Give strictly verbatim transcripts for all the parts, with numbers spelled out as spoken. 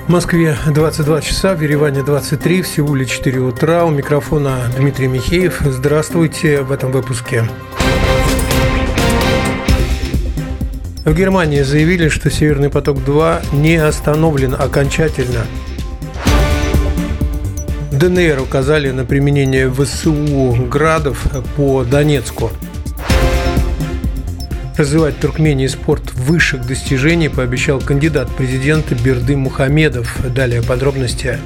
В Москве двадцать два часа, в Ереване двадцать три, в Сеуле четыре утра. У микрофона Дмитрий Михеев. Здравствуйте в этом выпуске. В Германии заявили, что «Северный поток-два» не остановлен окончательно. В ДНР указали на применение ВСУ градов по Донецку. Развивать в Туркмении спорт высших достижений пообещал кандидат в президенты Бердым Мухамедов. Далее подробности.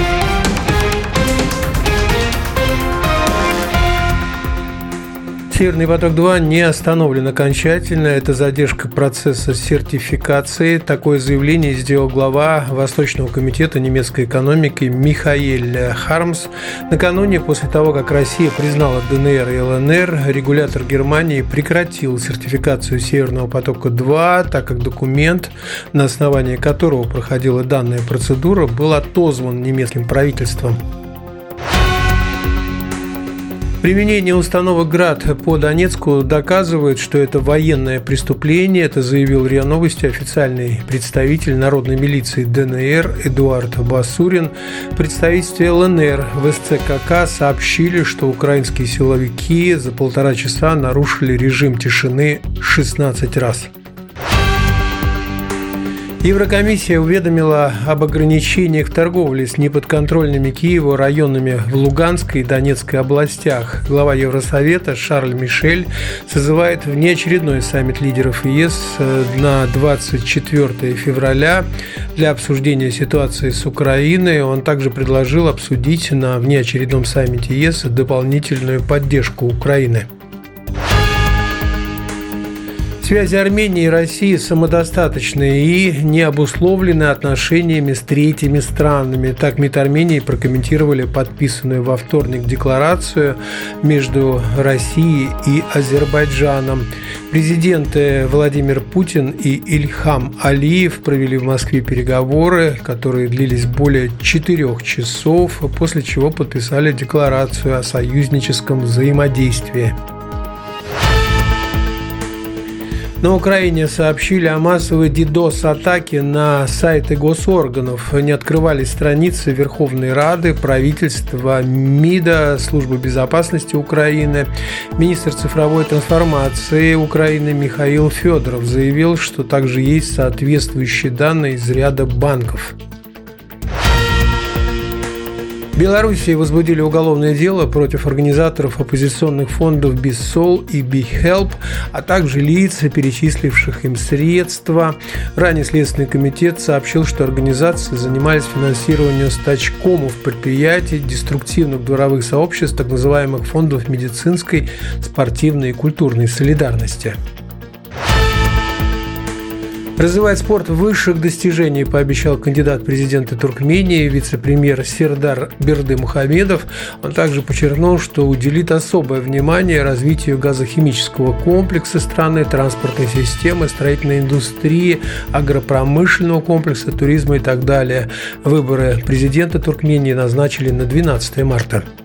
«Северный поток-два» не остановлен окончательно. Это задержка процесса сертификации. Такое заявление сделал глава Восточного комитета немецкой экономики Михаэль Хармс накануне, после того, как Россия признала ДНР и ЛНР. Регулятор Германии прекратил сертификацию «Северного потока-два», так как документ, на основании которого проходила данная процедура, был отозван немецким правительством. Применение установок «Град» по Донецку доказывает, что это военное преступление. Это заявил РИА Новости официальный представитель народной милиции ДНР Эдуард Басурин. В представительстве ЛНР в СЦКК сообщили, что украинские силовики за полтора часа нарушили режим тишины шестнадцать раз. Еврокомиссия уведомила об ограничениях в торговле с неподконтрольными Киеву районами в Луганской и Донецкой областях. Глава Евросовета Шарль Мишель созывает внеочередной саммит лидеров ЕС на двадцать четвёртого февраля для обсуждения ситуации с Украиной. Он также предложил обсудить на внеочередном саммите ЕС дополнительную поддержку Украины. Связи Армении и России самодостаточны и не обусловлены отношениями с третьими странами. Так МИД Армении прокомментировали подписанную во вторник декларацию между Россией и Азербайджаном. Президенты Владимир Путин и Ильхам Алиев провели в Москве переговоры, которые длились более четырех часов, после чего подписали декларацию о союзническом взаимодействии. На Украине сообщили о массовой дидос-атаке на сайты госорганов. Не открывались страницы Верховной Рады, правительства, МИДа, Службы безопасности Украины. Министр цифровой трансформации Украины Михаил Федоров заявил, что также есть соответствующие данные из ряда банков. В Белоруссии возбудили уголовное дело против организаторов оппозиционных фондов «Бисол» и «Бихелп», а также лиц, перечисливших им средства. Ранее Следственный комитет сообщил, что организации занимались финансированием стачкомов предприятий, деструктивных дворовых сообществ, так называемых фондов медицинской, спортивной и культурной солидарности. Развивать спорт высших достижений пообещал кандидат в президенты Туркмении, вице-премьер Сердар Бердым Мухамедов. Он также подчеркнул, что уделит особое внимание развитию газохимического комплекса страны, транспортной системы, строительной индустрии, агропромышленного комплекса, туризма и так далее. Выборы президента Туркмении назначили на двенадцатое марта.